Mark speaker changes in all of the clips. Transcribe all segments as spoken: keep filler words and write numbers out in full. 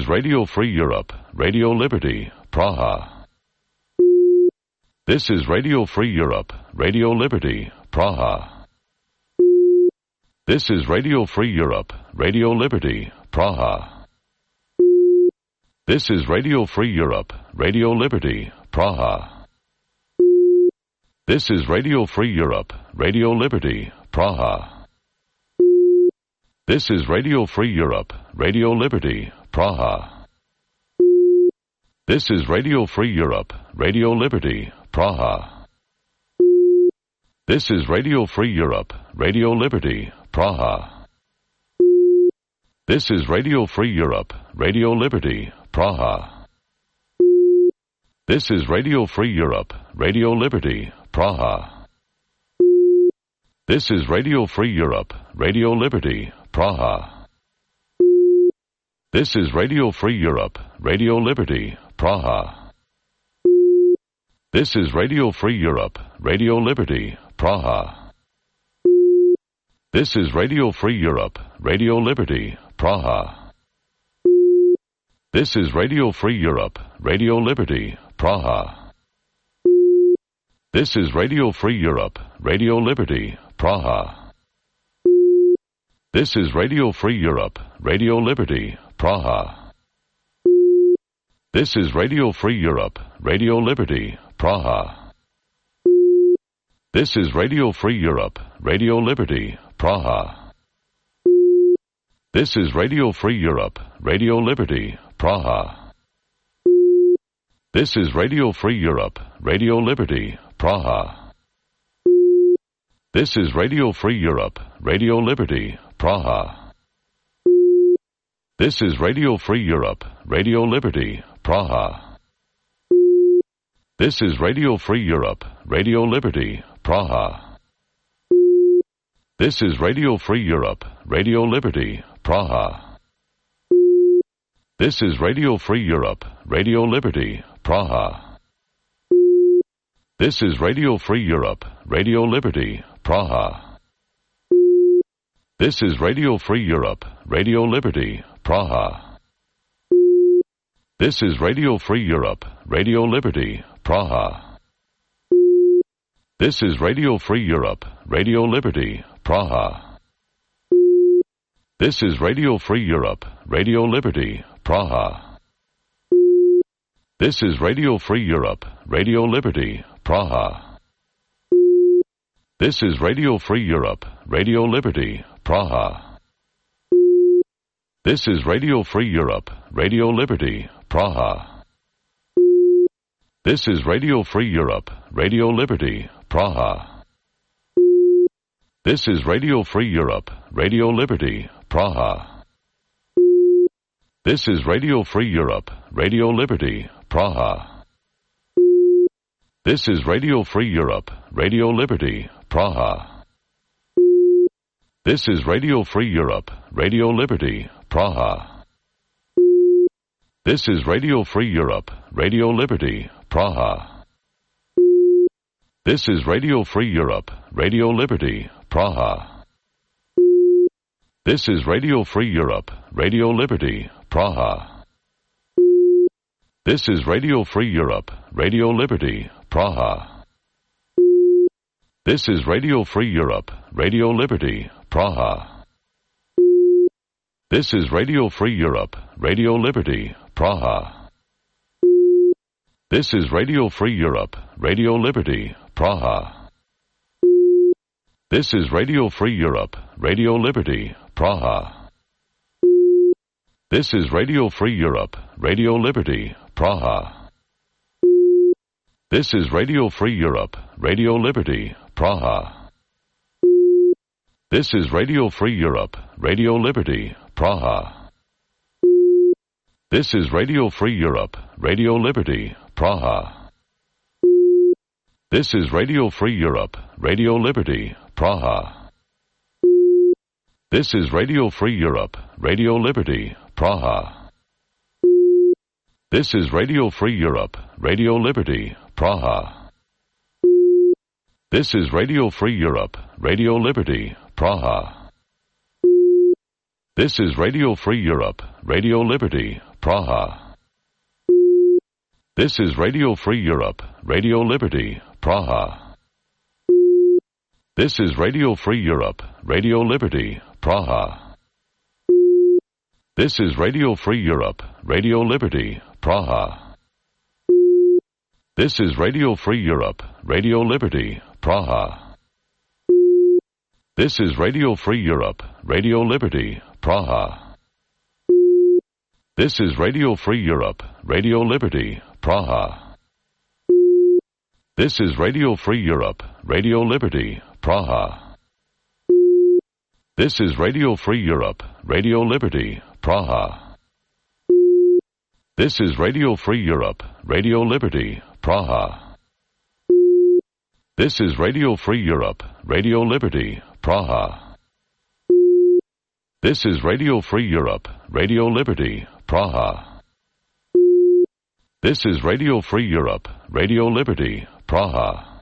Speaker 1: is Radio Free Europe, Radio Liberty, Praha. This is Radio Free Europe, Radio Liberty, Praha. This is Radio Free Europe, Radio Liberty, Praha. This is Radio Free Europe, Radio Liberty, Praha. This is Radio Free Europe, Radio Liberty, Praha. This is Radio Free Europe, Radio Liberty, Praha. This is Radio Free Europe, Radio Liberty, Praha. This is Radio Free Europe, Radio Liberty, Praha. This is Radio Free Europe, Radio Liberty, Praha. This is Radio Free Europe, Radio Liberty, Praha. This is Radio Free Europe, Radio Liberty, Praha. This is Radio Free Europe, Radio Liberty, Praha. This is Radio Free Europe, Radio Liberty, Praha. This is Radio Free Europe, Radio Liberty, Praha. This is Radio Free Europe, Radio Liberty, Praha. This is Radio Free Europe, Radio Liberty, Praha. This is Radio Free Europe, Radio Liberty, Praha. This is Radio Free Europe, Radio Liberty, Praha. This is Radio Free Europe, Radio Liberty, Praha. This is Radio Free Europe, Radio Liberty, Praha. This is Radio Free Europe, Radio Liberty, Praha. This is Radio Free Europe, Radio Liberty, Praha. This is Radio Free Europe, Radio Liberty, Praha. This is Radio Free Europe, Radio Liberty, Praha. This is Radio Free Europe, Radio Liberty, Praha. This is Radio Free Europe, Radio Liberty, Praha. This is Radio Free Europe, Radio Liberty, Praha. This is Radio Free Europe, Radio Liberty, Praha. This is Radio Free Europe, Radio Liberty, Praha. This is Radio Free Europe, Radio Liberty, Praha. This is Radio Free Europe, Radio Liberty, Praha. This is Radio Free Europe, Radio Liberty, Praha. This is Radio Free Europe, Radio Liberty, Praha. This is Radio Free Europe, Radio Liberty, Praha. This is Radio Free Europe, Radio Liberty, Praha. This is Radio Free Europe, Radio Liberty, Praha. This is Radio Free Europe, Radio Liberty, Praha. This is Radio Free Europe, Radio Liberty, Praha. This is Radio Free Europe, Radio Liberty, Praha. This is Radio Free Europe, Radio Liberty, Praha. This is Radio Free Europe, Radio Liberty, Praha. This is Radio Free Europe, Radio Liberty, Praha. This is Radio Free Europe, Radio Liberty, Praha. This is Radio Free Europe, Radio Liberty, Praha. This is Radio Free Europe, Radio Liberty, Praha. This is Radio Free Europe, Radio Liberty, Praha. This is Radio Free Europe, Radio Liberty, Praha. This is Radio Free Europe, Radio Liberty, Praha. This is Radio Free Europe, Radio Liberty, Praha. This is Radio Free Europe, Radio Liberty, Praha. This is Radio Free Europe, Radio Liberty, Praha. This is Radio Free Europe, Radio Liberty, Praha. This is Radio Free Europe, Radio Liberty, Praha. This is Radio Free Europe, Radio Liberty, Praha. This is Radio Free Europe, Radio Liberty, Praha. This is Radio Free Europe, Radio Liberty, Praha. This is Radio Free Europe, Radio Liberty, Praha. This is Radio Free Europe, Radio Liberty, Praha. This is Radio Free Europe, Radio Liberty, Praha. This is Radio Free Europe, Radio Liberty, Praha. This is Radio Free Europe, Radio Liberty, Praha. This is Radio Free Europe, Radio Liberty, Praha. This is Radio Free Europe, Radio Liberty, Praha. This is Radio Free Europe, Radio Liberty, Praha. This is Radio Free Europe, Radio Liberty, Praha. This is Radio Free Europe, Radio Liberty, Praha. This is Radio Free Europe, Radio Liberty, Praha. This is Radio Free Europe, Radio Liberty, Praha.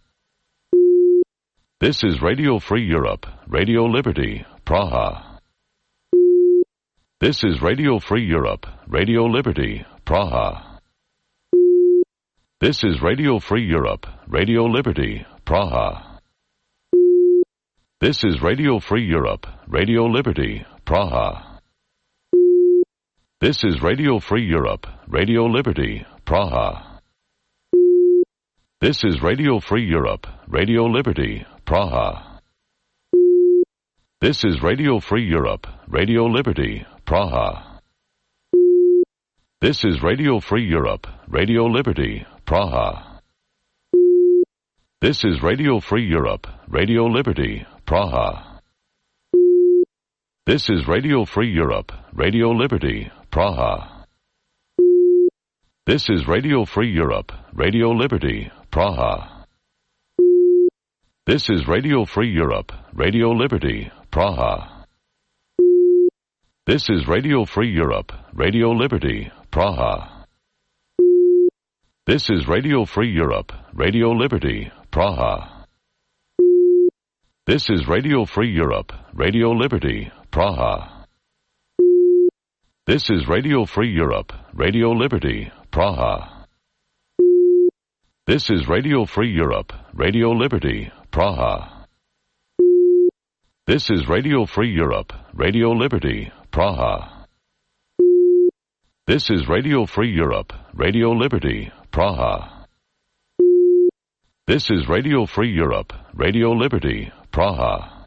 Speaker 1: This is Radio Free Europe, Radio Liberty, Praha. This is Radio Free Europe, Radio Liberty, Praha. This is Radio Free Europe, Radio Liberty, Praha. This is Radio Free Europe, Radio Liberty, Praha. This is Radio Free Europe, Radio Liberty, Praha. This is Radio Free Europe, Radio Liberty, Praha. This is Radio Free Europe, Radio Liberty, Praha. This is Radio Free Europe, Radio Liberty, Praha. This is Radio Free Europe, Radio Liberty, Praha. This is Radio Free Europe, Radio Liberty, Praha. This is Radio Free Europe, Radio Liberty, Praha. This is Radio Free Europe, Radio Liberty, Praha. This is Radio Free Europe, Radio Liberty, Praha. This is Radio Free Europe, Radio Liberty, Praha. This is Radio Free Europe, Radio Liberty, Praha. This is Radio Free Europe, Radio Liberty, Praha. This is Radio Free Europe, Radio Liberty, Praha. This is Radio Free Europe, Radio Liberty, Praha. This is Radio Free Europe, Radio Liberty, Praha. This is Radio Free Europe, Radio Liberty, Praha.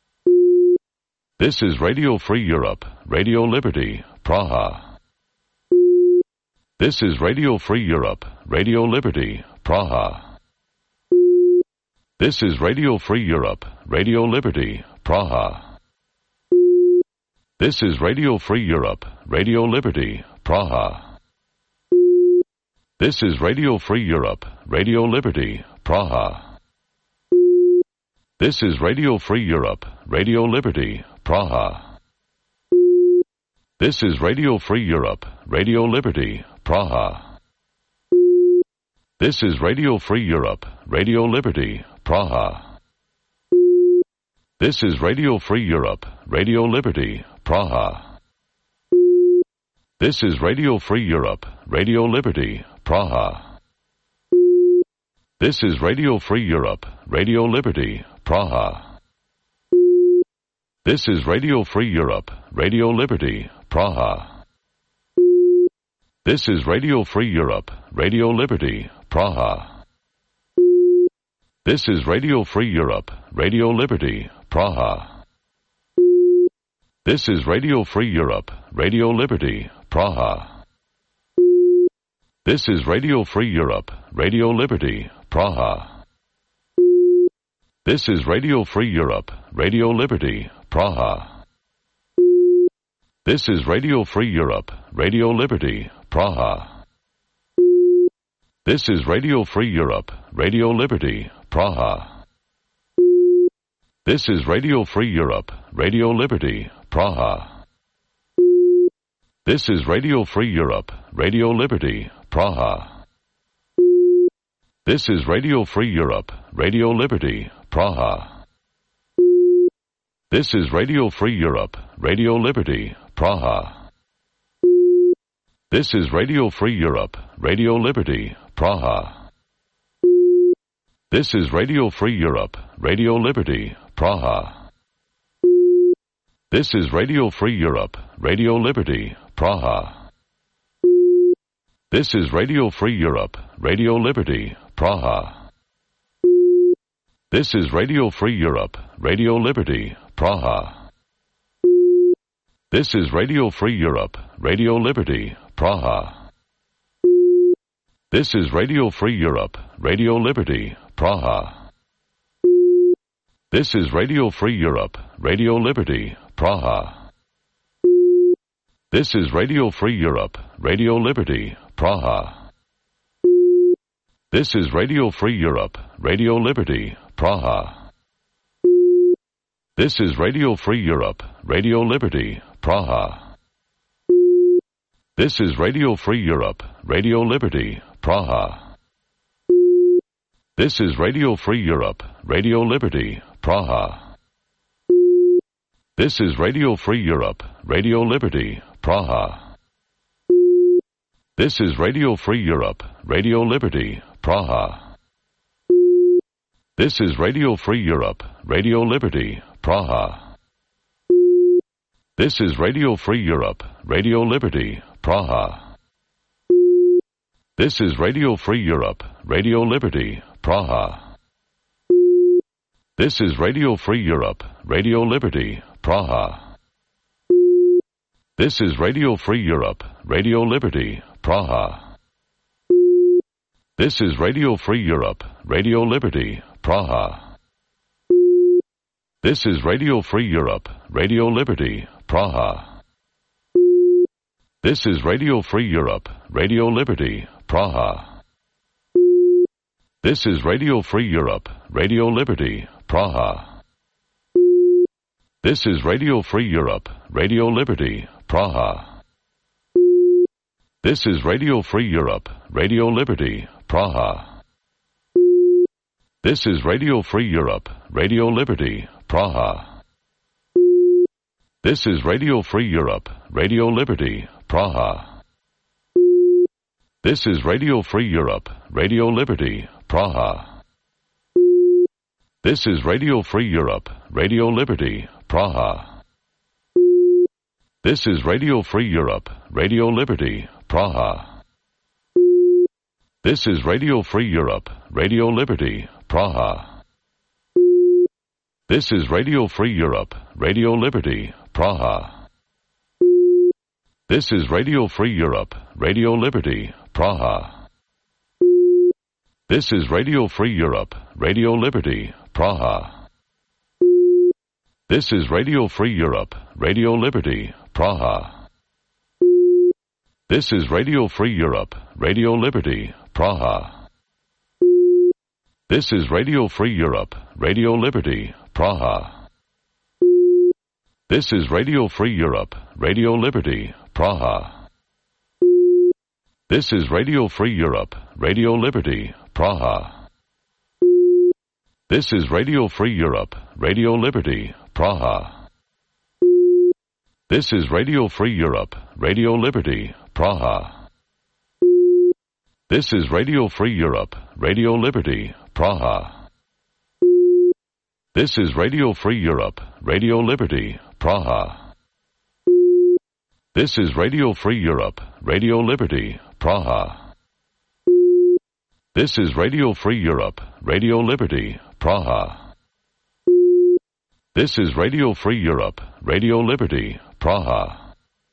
Speaker 1: This is Radio Free Europe, Radio Liberty, Praha. This is Radio Free Europe, Radio Liberty, Praha. This is Radio Free Europe, Radio Liberty, Praha. This is Radio Free Europe, Radio Liberty, Praha. This is Radio Free Europe, Radio Liberty, Praha. This is Radio Free Europe, Radio Liberty, Praha. This is Radio Free Europe, Radio Liberty, Praha. This is Radio Free Europe, Radio Liberty, Praha. This is Radio Free Europe, Radio Liberty, Praha. This is Radio Free Europe, Radio Liberty, Praha. This is Radio Free Europe, Radio Liberty, Praha. This is Radio Free Europe, Radio Liberty, Praha. This is Radio Free Europe, Radio Liberty, Praha. This is Radio Free Europe, Radio Liberty, Praha. This is Radio Free Europe, Radio Liberty, Praha. This is Radio Free Europe, Radio Liberty, Praha. This is Radio Free Europe, Radio Liberty, Praha. This is Radio Free Europe, Radio Liberty, Praha. This is Radio Free Europe, Radio Liberty, Praha. This is Radio Free Europe, Radio Liberty, Praha. This is Radio Free Europe, Radio Liberty, Praha. This is Radio Free Europe, Radio Liberty, Praha. This is Radio Free Europe, Radio Liberty, Praha. This is Radio Free Europe, Radio Liberty, Praha. This is Radio Free Europe, Radio Liberty, Praha. This is Radio Free Europe, Radio Liberty, Praha. This is Radio Free Europe, Radio Liberty, Praha. This is Radio Free Europe, Radio Liberty, Praha. This is Radio Free Europe, Radio Liberty, Praha. This is Radio Free Europe, Radio Liberty, Praha. This is Radio Free Europe, Radio Liberty, Praha. This is Radio Free Europe, Radio Liberty, Praha. This is Radio Free Europe, Radio Liberty, Praha. This is Radio Free Europe, Radio Liberty, Praha. This is Radio Free Europe, Radio Liberty, Praha. This is Radio Free Europe, Radio Liberty, Praha. This is Radio Free Europe, Radio Liberty, Praha. This is Radio Free Europe, Radio Liberty, Praha. This is Radio Free Europe, Radio Liberty, Praha. This is Radio Free Europe, Radio Liberty, Praha. This is Radio Free Europe, Radio Liberty, Praha. This is Radio Free Europe, Radio Liberty, Praha. This is Radio Free Europe, Radio Liberty, Praha. This is Radio Free Europe, Radio Liberty, Praha. This is Radio Free Europe, Radio Liberty, Praha. This is Radio Free Europe, Radio Liberty, Praha. This is Radio Free Europe, Radio Liberty, Praha. This is Radio Free Europe, Radio Liberty, Praha. This is Radio Free Europe, Radio Liberty, Praha. This is Radio Free Europe, Radio Liberty, Praha. This is Radio Free Europe, Radio Liberty, Praha. This is Radio Free Europe, Radio Liberty, Praha. This is Radio Free Europe, Radio Liberty, Praha. This is Radio Free Europe, Radio Liberty, Praha. This is Radio Free Europe, Radio Liberty, Praha. This is Radio Free Europe, Radio Liberty, Praha. This is Radio Free Europe, Radio Liberty, Praha. This is Radio Free Europe, Radio Liberty, Praha. This is Radio Free Europe, Radio Liberty, Praha. This is Radio Free Europe, Radio Liberty, Praha. This is Radio Free Europe, Radio Liberty, Praha. This is Radio Free Europe, Radio Liberty, Praha. This is Radio Free Europe, Radio Liberty, Praha. This is Radio Free Europe, Radio Liberty, Praha. This is Radio Free Europe, Radio Liberty, Praha. This is Radio Free Europe, Radio Liberty, Praha. This is Radio Free Europe, Radio Liberty, Praha. This is Radio Free Europe, Radio Liberty, Praha. This is Radio Free Europe, Radio Liberty, Praha. This is Radio Free Europe, Radio Liberty, Praha.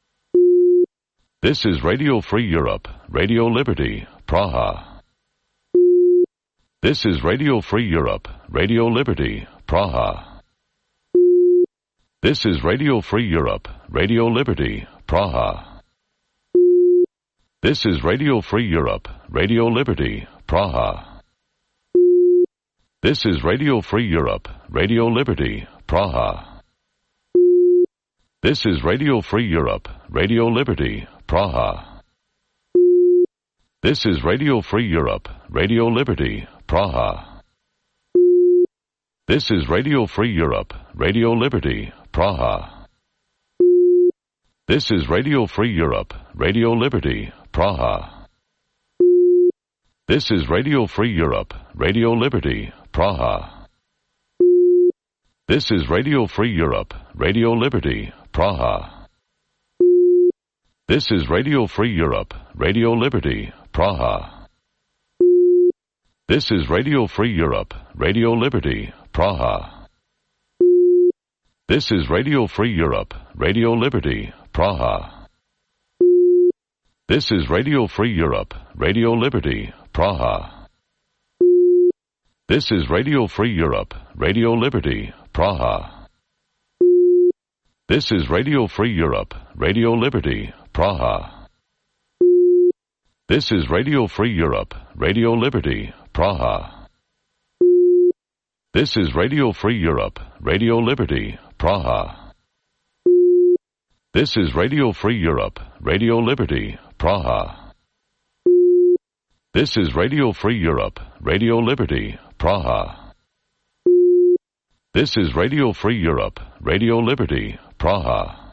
Speaker 1: This is Radio Free Europe, Radio Liberty, Praha. This is Radio Free Europe, Radio Liberty, Praha. This is Radio Free Europe, Radio Liberty, Praha. This is Radio Free Europe, Radio Liberty, Praha. This is Radio Free Europe, Radio Liberty, Praha. This is Radio Free Europe, Radio Liberty, Praha. This is Radio Free Europe, Radio Liberty, Praha. This is Radio Free Europe, Radio Liberty, Praha. This is Radio Free Europe, Radio Liberty, Praha. This is Radio Free Europe, Radio Liberty, Praha. This is Radio Free Europe, Radio Liberty, Praha. This is Radio Free Europe, Radio Liberty, Praha. This is Radio Free Europe, Radio Liberty, Praha. This is Radio Free Europe, Radio Liberty, Praha. This is Radio Free Europe, Radio Liberty, Praha. This is Radio Free Europe, Radio Liberty, Praha. This is Radio Free Europe, Radio Liberty, Praha. This is Radio Free Europe, Radio Liberty, Praha. This is Radio Free Europe, Radio Liberty, Praha. This is Radio Free Europe, Radio Liberty, Praha. This is Radio Free Europe, Radio Liberty, Praha. This is Radio Free Europe, Radio Liberty, Praha.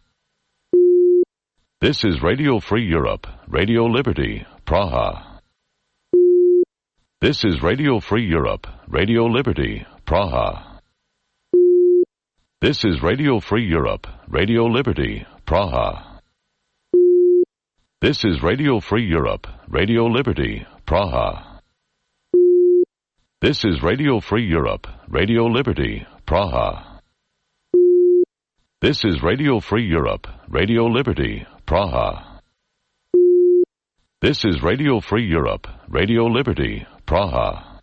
Speaker 1: This is Radio Free Europe, Radio Liberty, Praha. This is Radio Free Europe, Radio Liberty, Praha. This is Radio Free Europe, Radio Liberty, Praha. This is Radio Free Europe, Radio Liberty, Praha. This is Radio Free Europe, Radio Liberty, Praha. This is Radio Free Europe, Radio Liberty, Praha. This is Radio Free Europe, Radio Liberty, Praha.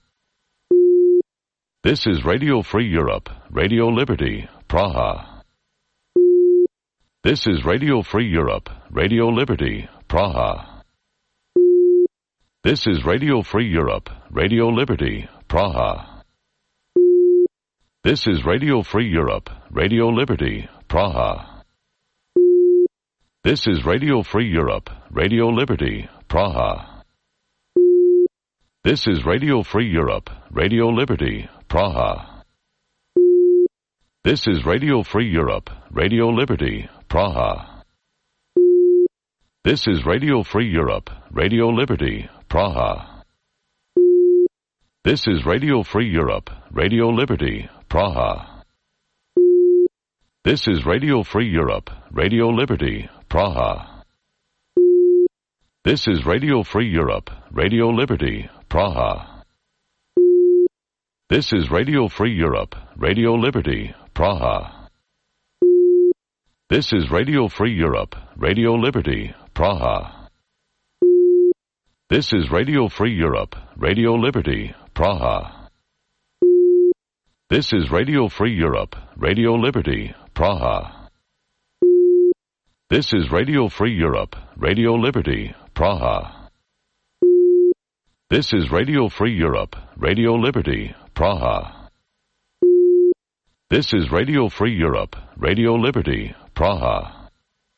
Speaker 1: This is Radio Free Europe, Radio Liberty, Praha. This is Radio Free Europe, Radio Liberty, Praha. This is Radio Free Europe, Radio Liberty, Praha. This is Radio Free Europe, Radio Liberty, Praha. This is Radio Free Europe, Radio Liberty, Praha. This is Radio Free Europe, Radio Liberty, Praha. This is Radio Free Europe, Radio Liberty, Praha. This is Radio Free Europe, Radio Liberty, Praha. This is Radio Free Europe, Radio Liberty, Praha. This is Radio Free Europe, Radio Liberty, Praha. This is Radio Free Europe, Radio Liberty, Praha. This is Radio Free Europe, Radio Liberty, Praha. This is Radio Free Europe, Radio Liberty, Praha. This is Radio Free Europe, Radio Liberty, Praha. This is Radio Free Europe, Radio Liberty, Praha. This is Radio Free Europe, Radio Liberty, Praha. This is Radio Free Europe, Radio Liberty, Praha. This is Radio Free Europe, Radio Liberty, Praha.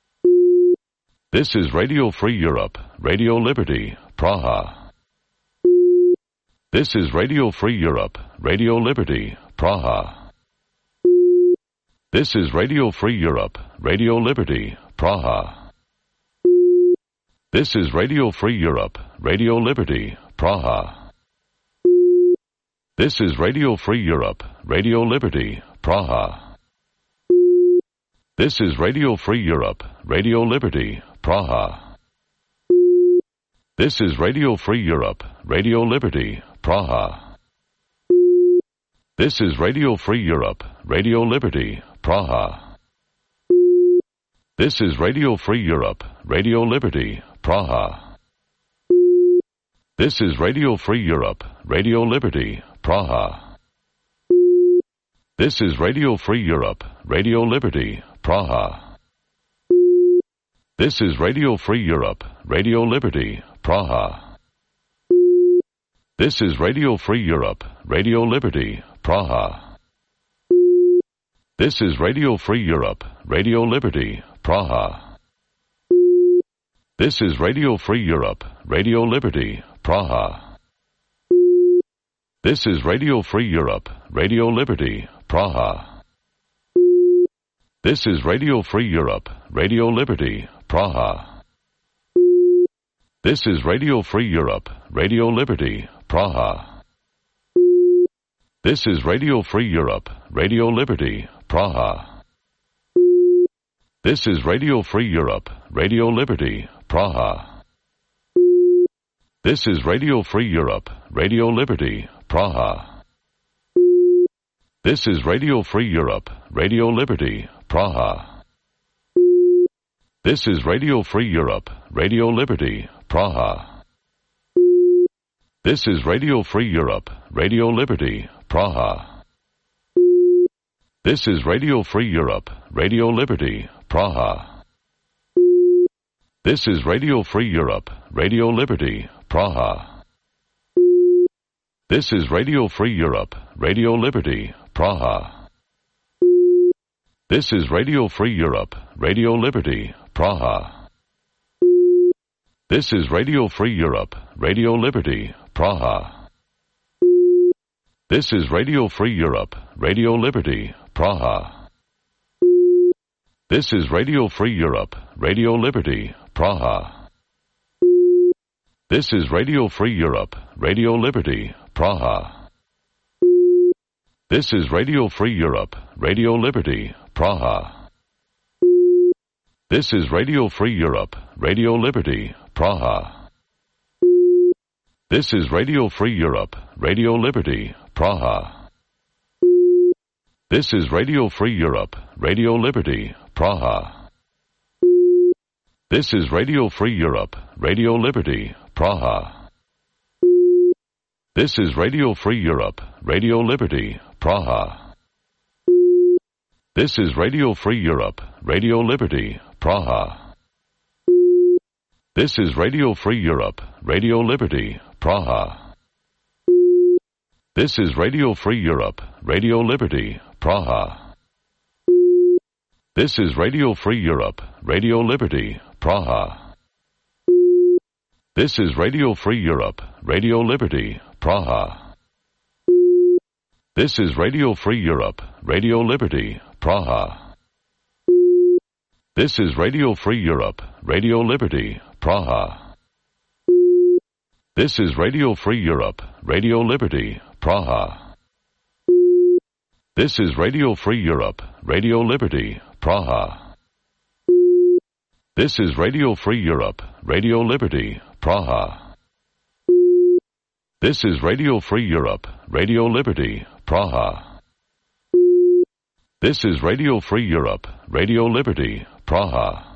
Speaker 1: This is Radio Free Europe, Radio Liberty, Praha. This is Radio Free Europe, Radio Liberty, Praha. This is Radio Free Europe, Radio Liberty, Praha. This is Radio Free Europe, Radio Liberty, Praha. This is Radio Free Europe, Radio Liberty, Praha. This is Radio Free Europe, Radio Liberty, Praha. This is Radio Free Europe, Radio Liberty, Praha. This is Radio Free Europe, Radio Liberty, Praha. This is Radio Free Europe, Radio Liberty, Praha. This is Radio Free Europe, Radio Liberty, Praha. This is Radio Free Europe, Radio Liberty, Praha. This is Radio Free Europe, Radio Liberty, Praha. This is Radio Free Europe, Radio Liberty, Praha. This is Radio Free Europe, Radio Liberty, Praha. This is Radio Free Europe, Radio Liberty, Praha. This is Radio Free Europe, Radio Liberty, Praha. This is Radio Free Europe, Radio Liberty, Praha. This is Radio Free Europe, Radio Liberty, Praha. This is Radio Free Europe, Radio Liberty, Praha. This is Radio Free Europe, Radio Liberty, Praha. This is Radio Free Europe, Radio Liberty, Praha. This is Radio Free Europe, Radio Liberty, Praha. This is Radio Free Europe, Radio Liberty, Praha. This is Radio Free Europe, Radio Liberty, Praha. This is Radio Free Europe, Radio Liberty, Praha. This is Radio Free Europe, Radio Liberty, Praha. This is Radio Free Europe, Radio Liberty, Praha. This is Radio Free Europe, Radio Liberty, Praha. This is Radio Free Europe, Radio Liberty, Praha. This is Radio Free Europe, Radio Liberty, Praha. This is Radio Free Europe, Radio Liberty, Praha. This is Radio Free Europe, Radio Liberty, Praha. This is Radio Free Europe, Radio Liberty, Praha. This is Radio Free Europe, Radio Liberty, Praha. This is Radio Free Europe, Radio Liberty, Praha. This is Radio Free Europe, Radio Liberty, Praha. This is Radio Free Europe, Radio Liberty, Praha. This is Radio Free Europe, Radio Liberty, Praha. This is Radio Free Europe, Radio Liberty, Praha. This is Radio Free Europe, Radio Liberty, Praha. This is Radio Free Europe, Radio Liberty, Praha. This is Radio Free Europe, Radio Liberty, Praha. This is Radio Free Europe, Radio Liberty, Praha. This is Radio Free Europe, Radio Liberty, Praha. This is Radio Free Europe, Radio Liberty, Praha. This is Radio Free Europe, Radio Liberty, Praha. This is Radio Free Europe, Radio Liberty, Praha. This is Radio Free Europe, Radio Liberty, Praha. This is Radio Free Europe, Radio Liberty, Praha. This is Radio Free Europe, Radio Liberty, Praha.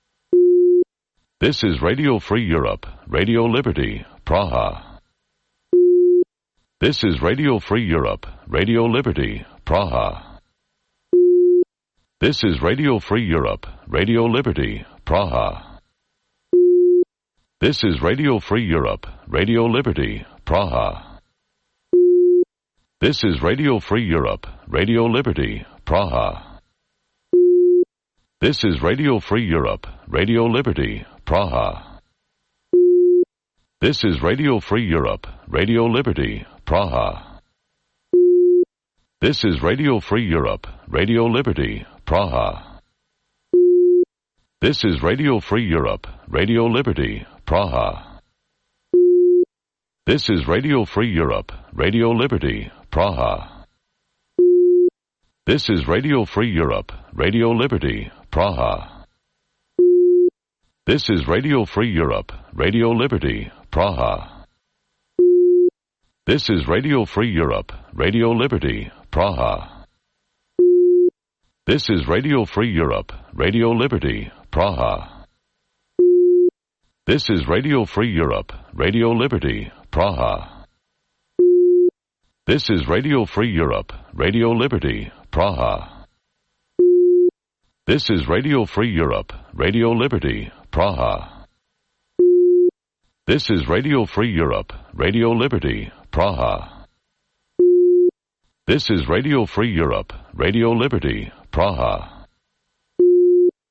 Speaker 1: This is Radio Free Europe, Radio Liberty, Praha. This is Radio Free Europe, Radio Liberty, Praha. This is Radio Free Europe, Radio Liberty, Praha. This is Radio Free Europe, Radio Liberty, Praha. This is Radio Free Europe, Radio Liberty, Praha. This is Radio Free Europe, Radio Liberty, Praha. This is Radio Free Europe, Radio Liberty, Praha. This is Radio Free Europe, Radio Liberty, Praha. This is Radio Free Europe, Radio Liberty, Praha. This is Radio Free Europe, Radio Liberty, Praha. This is Radio Free Europe, Radio Liberty, Praha. This is Radio Free Europe, Radio Liberty, Praha. This is Radio Free Europe, Radio Liberty, Praha. This is Radio Free Europe, Radio Liberty, Praha. This is Radio Free Europe, Radio Liberty, Praha. This is Radio Free Europe, Radio Liberty, Praha. This is Radio Free Europe, Radio Liberty, Praha. This is Radio Free Europe, Radio Liberty, Praha. This is Radio Free Europe, Radio Liberty, Praha.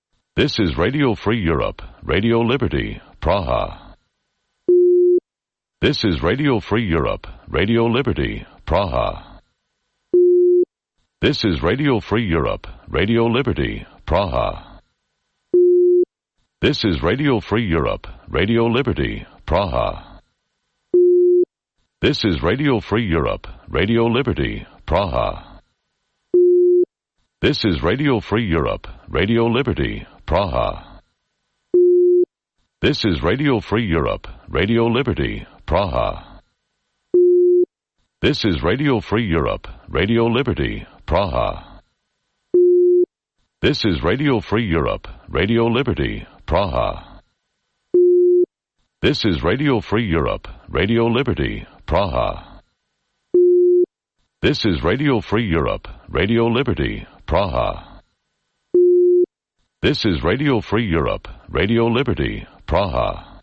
Speaker 1: This is Radio Free Europe, Radio Liberty, Praha. This is Radio Free Europe, Radio Liberty, Praha. This is Radio Free Europe, Radio Liberty, Praha. This is Radio Free Europe, Radio Liberty, Praha. This is Radio Free Europe, Radio Liberty, Praha. This is Radio Free Europe, Radio Liberty, Praha. This is Radio Free Europe, Radio Liberty, Praha. This is Radio Free Europe, Radio Liberty, Praha. This is Radio Free Europe, Radio Liberty, Praha. This is Radio Free Europe, Radio Liberty, Praha. This is Radio Free Europe, Radio Liberty, Praha. This is Radio Free Europe, Radio Liberty, Praha.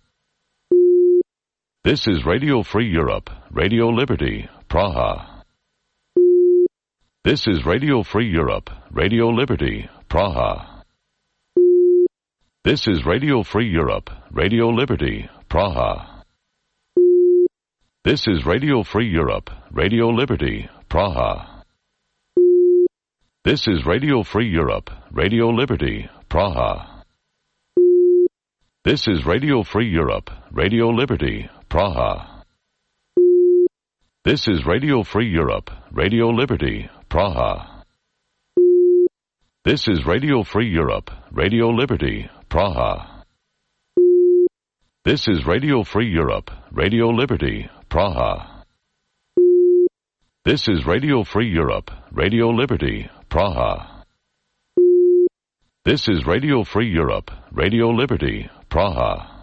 Speaker 1: This is Radio Free Europe, Radio Liberty, Praha. This is Radio Free Europe, Radio Liberty, Praha. This is Radio Free Europe, Radio Liberty, Praha. This is Radio Free Europe, Radio Liberty, Praha. This is Radio Free Europe, Radio Liberty, Praha. This is Radio Free Europe, Radio Liberty, Praha. This is Radio Free Europe, Radio Liberty, Praha. This is Radio Free Europe, Radio Liberty, Praha. This is Radio Free Europe, Radio Liberty, Praha. This is Radio Free Europe, Radio Liberty, Praha. This is Radio Free Europe, Radio Liberty, Praha.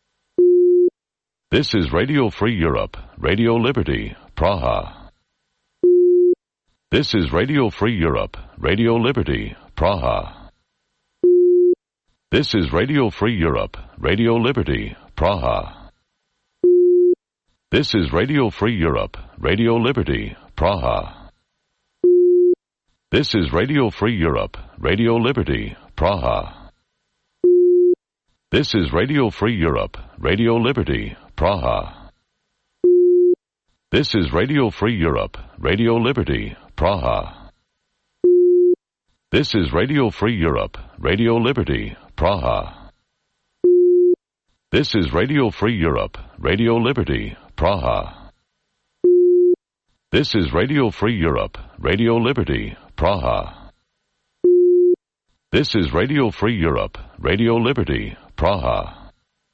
Speaker 1: This is Radio Free Europe, Radio Liberty, Praha. This is Radio Free Europe, Radio Liberty, Praha. This is Radio Free Europe, Radio Liberty, Praha. This is Radio Free Europe, Radio Liberty, Praha. This is Radio Free Europe, Radio Liberty, Praha. This is Radio Free Europe, Radio Liberty, Praha. This is Radio Free Europe, Radio Liberty, Praha. This is Radio Free Europe, Radio Liberty, Praha. This is Radio Free Europe, Radio Liberty, Praha. This is Radio Free Europe, Radio Liberty, Praha. This is Radio Free Europe, Radio Liberty, Praha.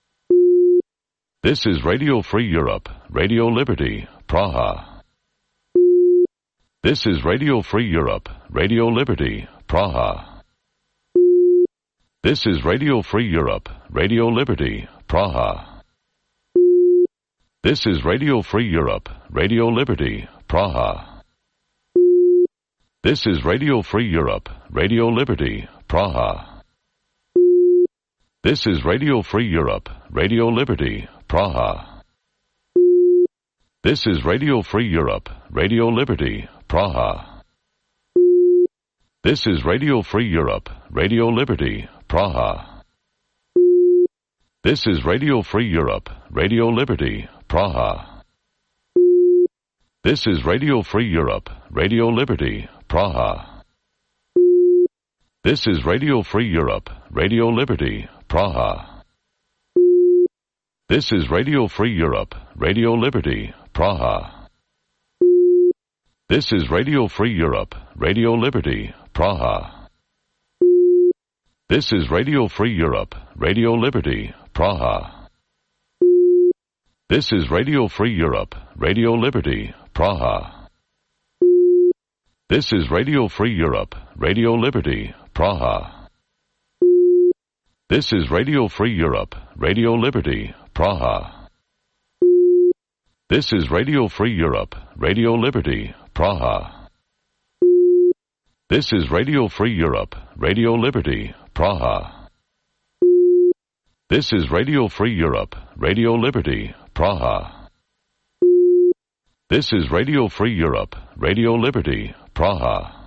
Speaker 1: This is Radio Free Europe, Radio Liberty, Praha. This is Radio Free Europe, Radio Liberty, Praha. This is Radio Free Europe, Radio Liberty, Praha. This is Radio Free Europe, Radio Liberty, Praha. This is Radio Free Europe, Radio Liberty, Praha. This is Radio Free Europe, Radio Liberty, Praha. This is Radio Free Europe, Radio Liberty, Praha. This is Radio Free Europe, Radio Liberty, Praha. This is Radio Free Europe, Radio Liberty, Praha. This is Radio Free Europe, Radio Liberty, Praha. This is Radio Free Europe, Radio Liberty, Praha. This is Radio Free Europe, Radio Liberty, Praha. This is Radio Free Europe, Radio Liberty, Praha. This is Radio Free Europe, Radio Liberty, Praha. This is Radio Free Europe, Radio Liberty, Praha. This is Radio Free Europe, Radio Liberty, Praha. This is Radio Free Europe, Radio Liberty, Praha. This is Radio Free Europe, Radio Liberty, Praha. This is Radio Free Europe, Radio Liberty, Praha. This is Radio Free Europe, Radio Liberty, Praha. This is Radio Free Europe, Radio Liberty, Praha.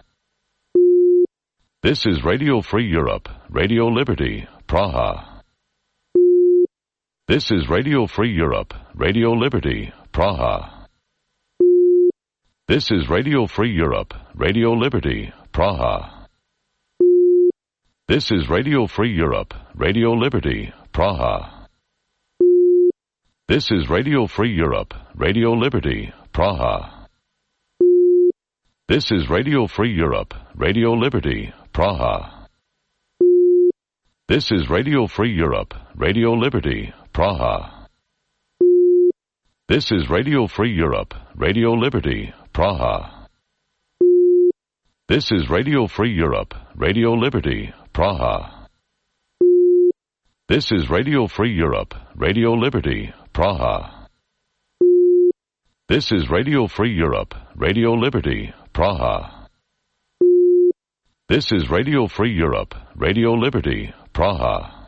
Speaker 1: This is Radio Free Europe, Radio Liberty, Praha. This is Radio Free Europe, Radio Liberty, Praha. This is Radio Free Europe, Radio Liberty, Praha. This is Radio Free Europe, Radio Liberty, Praha. This is Radio Free Europe, Radio Liberty, Praha. This is Radio Free Europe, Radio Liberty, Praha. This is Radio Free Europe, Radio Liberty, Praha. This is Radio Free Europe, Radio Liberty, Praha. This is Radio Free Europe, Radio Liberty, Praha. This is Radio Free Europe, Radio Liberty, Praha. This is Radio Free Europe, Radio Liberty, Praha. This is Radio Free Europe, Radio Liberty, Praha.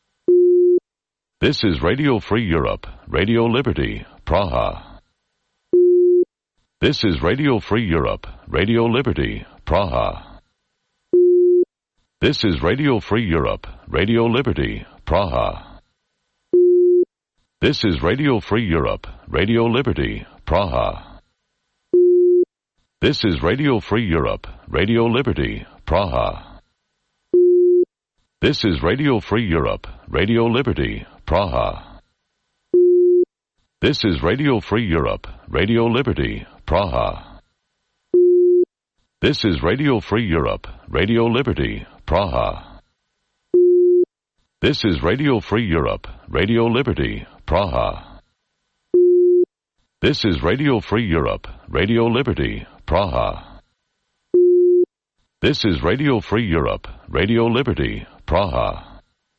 Speaker 1: This is Radio Free Europe, Radio Liberty, Praha. This is Radio Free Europe, Radio Liberty, Praha. This is Radio Free Europe, Radio Liberty, Praha. This is Radio Free Europe, Radio Liberty, Praha. This is Radio Free Europe, Radio Liberty, Praha. This is Radio Free Europe, Radio Liberty, Praha. This is Radio Free Europe, Radio Liberty, Praha. This is Radio Free Europe, Radio Liberty, Praha. This is Radio Free Europe, Radio Liberty, Praha. This is Radio Free Europe, Radio Liberty, Praha. This is Radio Free Europe, Radio Liberty, Praha.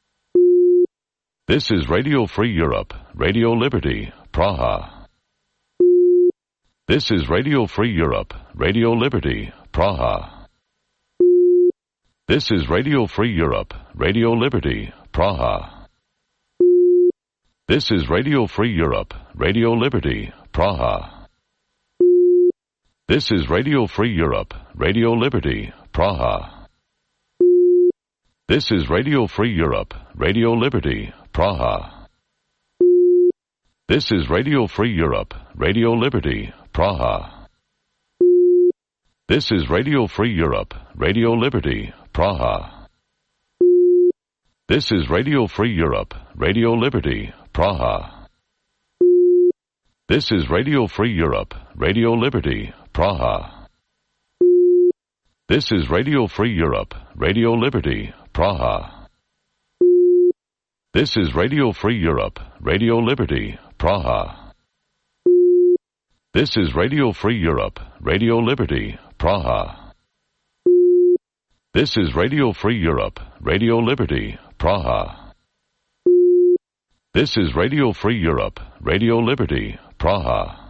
Speaker 1: This is Radio Free Europe, Radio Liberty, Praha. This is Radio Free Europe, Radio Liberty, Praha. This is Radio Free Europe, Radio Liberty, Praha. This is Radio Free Europe, Radio Liberty, Praha. This is Radio Free Europe, Radio Liberty, Praha. This is Radio Free Europe, Radio Liberty, Praha. This is Radio Free Europe, Radio Liberty, Praha. This is Radio Free Europe, Radio Liberty, Praha. This is Radio Free Europe, Radio Liberty, Praha. This is Radio Free Europe, Radio Liberty, Praha. This is Radio Free Europe, Radio Liberty, Praha. This is Radio Free Europe, Radio Liberty, Praha. This is Radio Free Europe, Radio Liberty, Praha. This is Radio Free Europe, Radio Liberty, Praha. This is Radio Free Europe, Radio Liberty, Praha.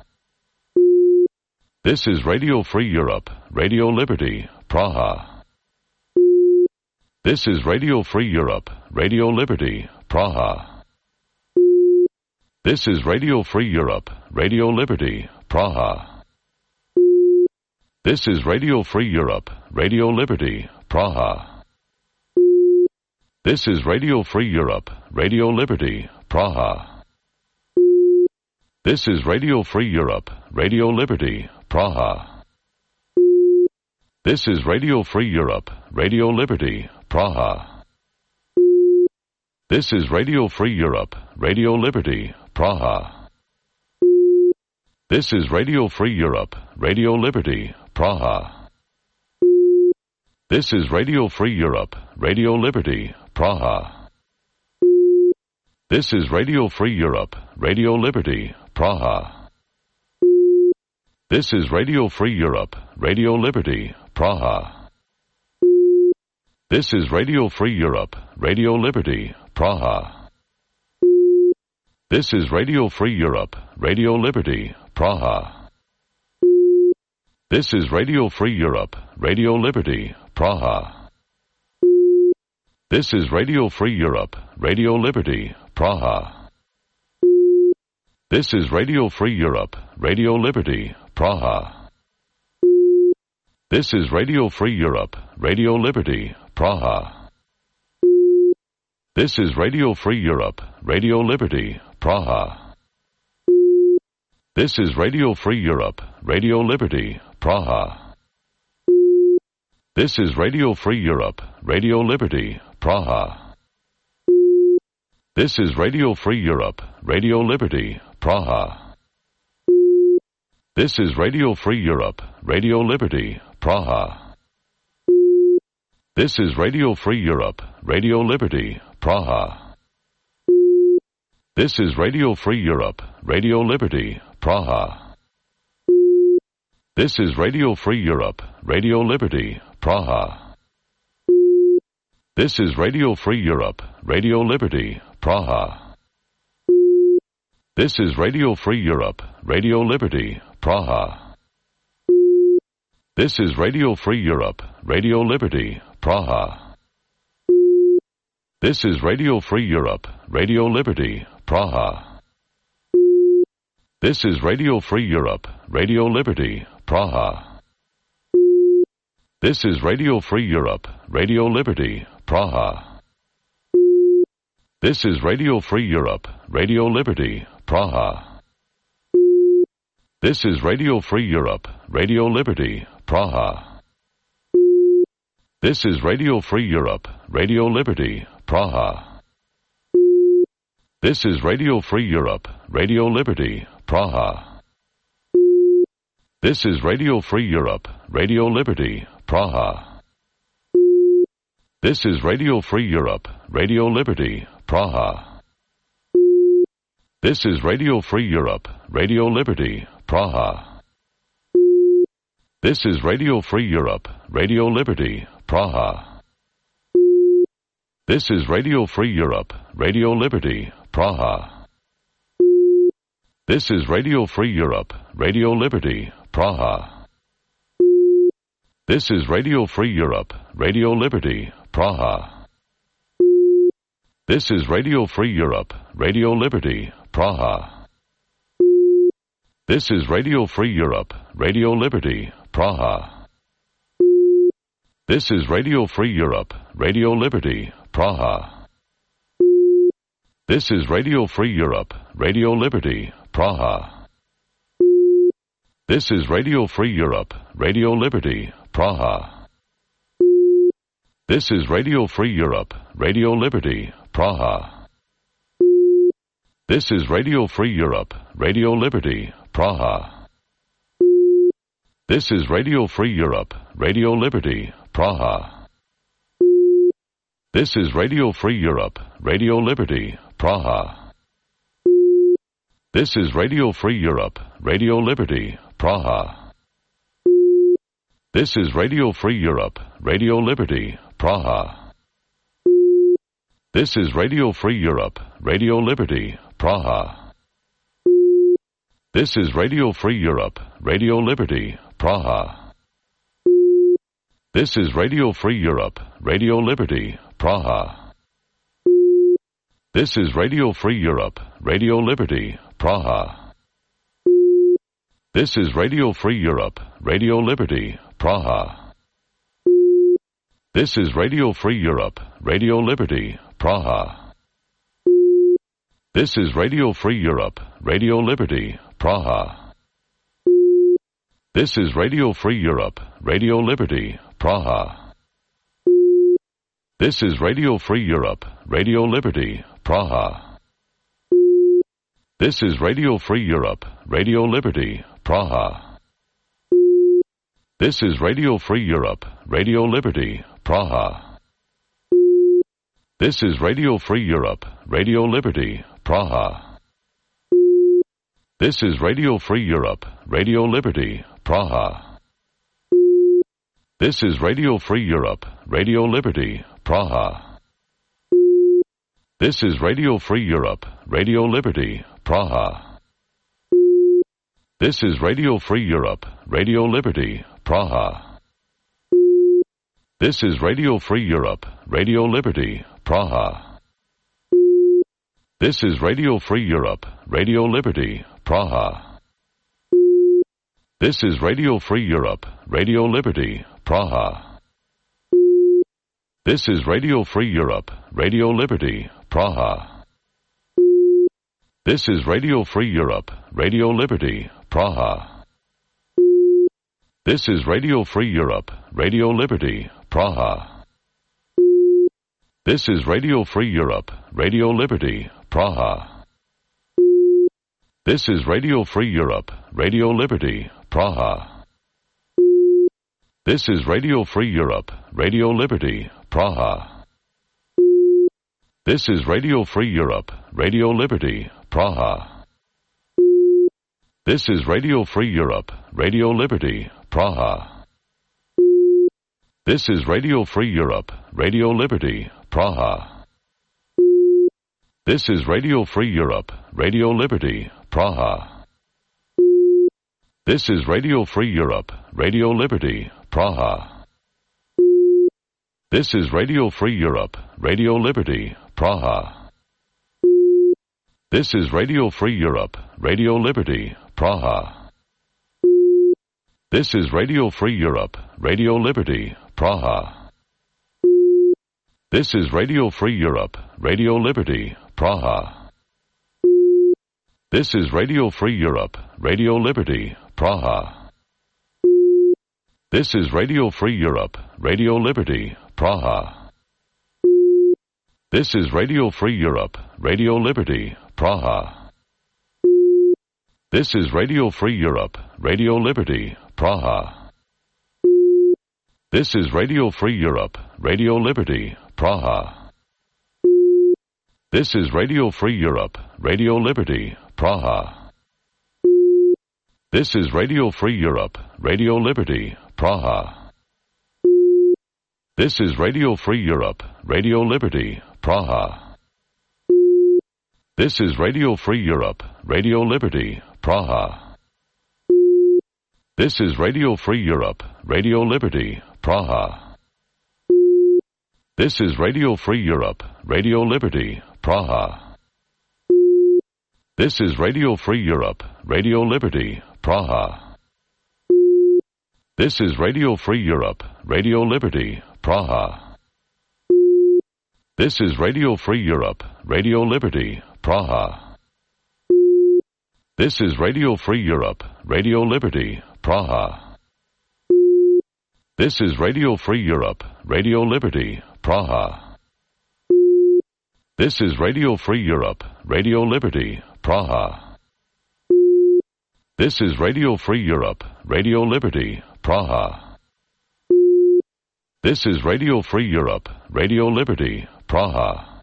Speaker 1: This is Radio Free Europe, Radio Liberty, Praha. This is Radio Free Europe, Radio Liberty, Praha. This is Radio Free Europe, Radio Liberty, Praha. This is Radio Free Europe, Radio Liberty, Praha. This is Radio Free Europe, Radio Liberty, Praha. This is Radio Free Europe, Radio Liberty, Praha. This is Radio Free Europe, Radio Liberty, Praha. This is Radio Free Europe, Radio Liberty, Praha. This is Radio Free Europe, Radio Liberty, Praha. This is Radio Free Europe, Radio Liberty, Praha. This is Radio Free Europe, Radio Liberty, Praha. This is Radio Free Europe, Radio Liberty, Praha. This is Radio Free Europe, Radio Liberty, Praha. This is Radio Free Europe, Radio Liberty, Praha. This is Radio Free Europe, Radio Liberty, Praha. This is Radio Free Europe, Radio Liberty, Praha. This is Radio Free Europe, Radio Liberty, Praha. This is Radio Free Europe, Radio Liberty, Praha. This is Radio Free Europe, Radio Liberty, Praha. This is Radio Free Europe, Radio Liberty, Praha. This is Radio Free Europe, Radio Liberty, Praha. This is Radio Free Europe, Radio Liberty, Praha. This is Radio Free Europe, Radio Liberty, Praha. This is Radio Free Europe, Radio Liberty, Praha. This is Radio Free Europe, Radio Liberty, Praha. This is Radio Free Europe, Radio Liberty, Praha. This is Radio Free Europe, Radio Liberty, Praha. This is Radio Free Europe, Radio Liberty, Praha. This is Radio Free Europe, Radio Liberty, Praha. This is Radio Free Europe, Radio Liberty, Praha. This is Radio Free Europe, Radio Liberty, Praha. This is Radio Free Europe, Radio Liberty, Praha. This is Radio Free Europe, Radio Liberty, Praha. This is Radio Free Europe, Radio Liberty, Praha. This is Radio Free Europe, Radio Liberty, Praha. This is Radio Free Europe, Radio Liberty, Praha. This is Radio Free Europe, Radio Liberty, Praha. This is Radio Free Europe, Radio Liberty, Praha. This is Radio Free Europe, Radio Liberty, Praha. This is Radio Free Europe, Radio Liberty, Praha. This is Radio Free Europe, Radio Liberty, Praha. This is Radio Free Europe, Radio Liberty, Praha. This is Radio Free Europe, Radio Liberty, Praha. This is Radio Free Europe, Radio Liberty, Praha. This is Radio Free Europe, Radio Liberty, Praha. This is Radio Free Europe, Radio Liberty, Praha. This is Radio Free Europe, Radio Liberty, Praha. This is Radio Free Europe, Radio Liberty, Praha. This is Radio Free Europe, Radio Liberty, Praha. This is Radio Free Europe, Radio Liberty, Praha. This is Radio Free Europe, Radio Liberty, Praha. This is Radio Free Europe, Radio Liberty, Praha. This is Radio Free Europe, Radio Liberty, Praha. This is Radio Free Europe, Radio Liberty, Praha. This is Radio Free Europe, Radio Liberty, Praha. This is Radio Free Europe, Radio Liberty, Praha. This is Radio Free Europe, Radio Liberty, Praha. This is Radio Free Europe, Radio Liberty, Praha. This is Radio Free Europe, Radio Liberty, Praha. This is Radio Free Europe, Radio Liberty, Praha. This is Radio Free Europe, Radio Liberty, Praha. This is Radio Free Europe, Radio Liberty, Praha. This is Radio Free Europe, Radio Liberty, Praha. This is Radio Free Europe, Radio Liberty, Praha. This is Radio Free Europe, Radio Liberty, Praha. This is Radio Free Europe, Radio Liberty, Praha. This is Radio Free Europe, Radio Liberty, Praha. This is Radio Free Europe, Radio Liberty, Praha. This is Radio Free Europe, Radio Liberty, Praha. This is Radio Free Europe, Radio Liberty, Praha. This is Radio Free Europe, Radio Liberty, Praha. This is Radio Free Europe, Radio Liberty, Praha. This is Radio Free Europe, Radio Liberty, Praha. This is Radio Free Europe, Radio Liberty, Praha. This is Radio Free Europe, Radio Liberty, Praha. This is Radio Free Europe, Radio Liberty, Praha. This is Radio Free Europe, Radio Liberty, Praha. This is Radio Free Europe, Radio Liberty, Praha. This is Radio Free Europe, Radio Liberty, Praha. This is Radio Free Europe, Radio Liberty, Praha. This is Radio Free Europe, Radio Liberty, Praha. This is Radio Free Europe, Radio Liberty, Praha. This is Radio Free Europe, Radio Liberty, Praha. This is Radio Free Europe, Radio Liberty, Praha. This is Radio Free Europe, Radio Liberty, Praha. This is Radio Free Europe, Radio Liberty, Praha. This is Radio Free Europe, Radio Liberty, Praha. This is Radio Free Europe, Radio Liberty, Praha. This is Radio Free Europe, Radio Liberty, Praha. This is Radio Free Europe, Radio Liberty, Praha. This is Radio Free Europe, Radio Liberty, Praha. This is Radio Free Europe, Radio Liberty, Praha. This is Radio Free Europe, Radio Liberty, Praha. This is Radio Free Europe, Radio Liberty, Praha. This is Radio Free Europe, Radio Liberty, Praha. This is Radio Free Europe, Radio Liberty, Praha. This is Radio Free Europe, Radio Liberty, Praha. This is Radio Free Europe, Radio Liberty, Praha. This is Radio Free Europe, Radio Liberty, Praha. This is Radio Free Europe, Radio Liberty, Praha. This is Radio Free Europe, Radio Liberty, Praha. This is Radio Free Europe, Radio Liberty, Praha. This is Radio Free Europe, Radio Liberty, Praha. This is Radio Free Europe, Radio Liberty, Praha. This is Radio Free Europe, Radio Liberty, Praha. This is Radio Free Europe, Radio Liberty, Praha. This is Radio Free Europe, Radio Liberty, Praha.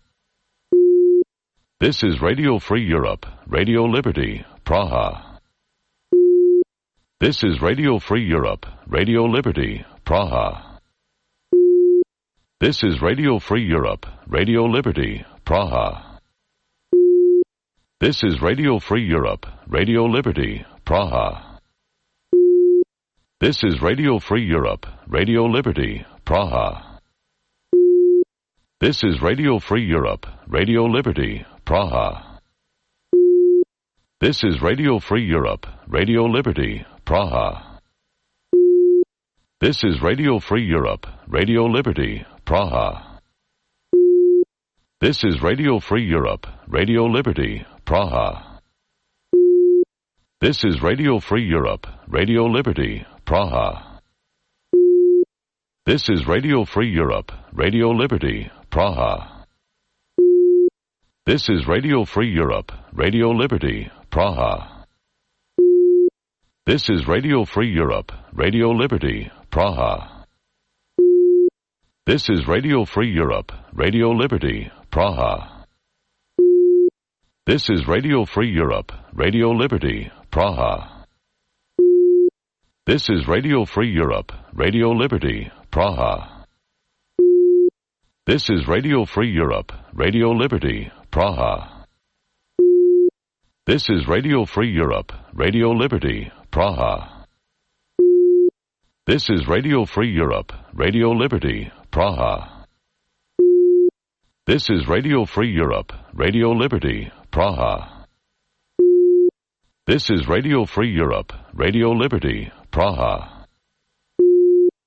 Speaker 1: This is Radio Free Europe, Radio Liberty, Praha. This is Radio Free Europe, Radio Liberty, Praha. This is Radio Free Europe, Radio Liberty, Praha. This is Radio Free Europe, Radio Liberty, Praha. This is Radio Free Europe, Radio Liberty, Praha. This is Radio Free Europe, Radio Liberty, Praha. This is Radio Free Europe, Radio Liberty, Praha. This is Radio Free Europe, Radio Liberty, Praha. This is Radio Free Europe, Radio Liberty, Praha. This is Radio Free Europe, Radio Liberty, Praha. This is Radio Free Europe, Radio Liberty, Praha. This is Radio Free Europe, Radio Liberty, Praha. This is Radio Free Europe, Radio Liberty, Praha. This is Radio Free Europe, Radio Liberty, Praha. This is Radio Free Europe, Radio Liberty, Praha. This is Radio Free Europe, Radio Liberty, Praha. This is Radio Free Europe, Radio Liberty, Praha. This is Radio Free Europe, Radio Liberty, Praha. This is Radio Free Europe, Radio Liberty, Praha. This is Radio Free Europe, Radio Liberty, Praha. This is Radio Free Europe, Radio Liberty, Praha.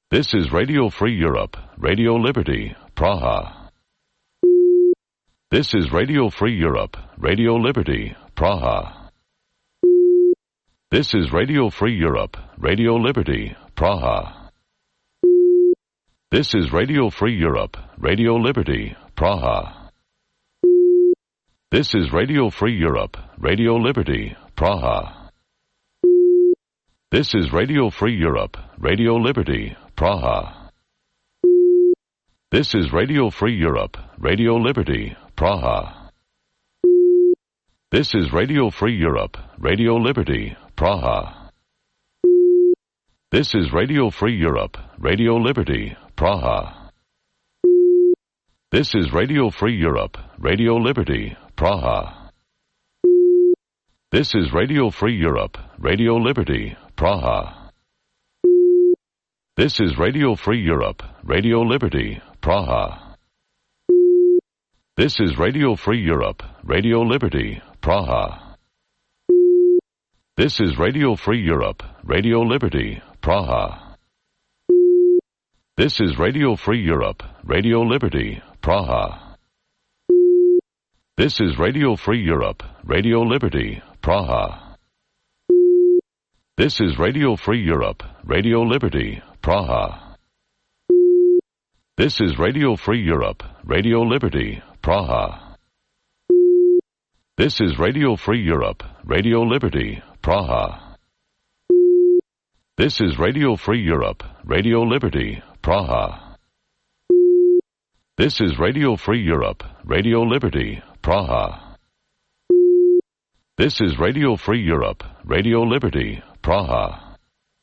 Speaker 1: This is Radio Free Europe, Radio Liberty, Praha. This is Radio Free Europe, Radio Liberty, Praha. This is Radio Free Europe, Radio Liberty, Praha. This is Radio Free Europe, Radio Liberty, Praha. This is Radio Free Europe, Radio Liberty, Praha. This is Radio Free Europe, Radio Liberty, Praha. This is Radio Free Europe, Radio Liberty, Praha. This is Radio Free Europe, Radio Liberty, Praha. This is Radio Free Europe, Radio Liberty, Praha. This is Radio Free Europe, Radio Liberty, Praha. This is Radio Free Europe, Radio Liberty, Praha. This is Radio Free Europe, Radio Liberty, Praha. This is Radio Free Europe, Radio Liberty, Praha. This is Radio Free Europe, Radio Liberty, Praha. This is Radio Free Europe, Radio Liberty, Praha. This is Radio Free Europe, Radio Liberty, Praha. This is Radio Free Europe, Radio Liberty, Praha. This is Radio Free Europe, Radio Liberty, Praha. This is Radio Free Europe, Radio Liberty, Praha. This is Radio Free Europe, Radio Liberty, Praha. This is Radio Free Europe, Radio Liberty, Praha. This is Radio Free Europe, Radio Liberty, Praha.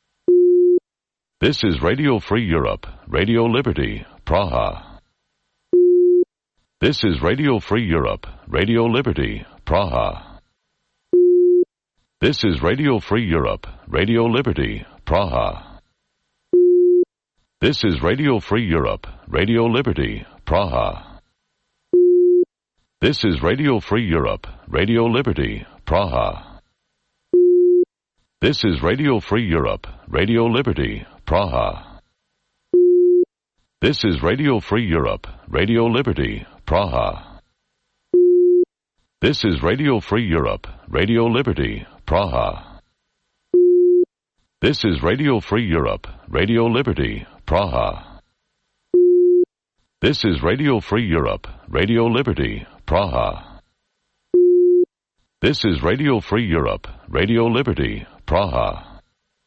Speaker 1: This is Radio Free Europe, Radio Liberty, Praha. This is Radio Free Europe, Radio Liberty, Praha. This is Radio Free Europe, Radio Liberty, Praha. This is Radio Free Europe, Radio Liberty, Praha. This is Radio Free Europe, Radio Liberty, Praha. This is Radio Free Europe, Radio Liberty, Praha. This is Radio Free Europe, Radio Liberty, Praha. This is Radio Free Europe, Radio Liberty, Praha. This is Radio Free Europe, Radio Liberty, Praha. This is Radio Free Europe, Radio Liberty, Praha. This is Radio Free Europe, Radio Liberty, Praha.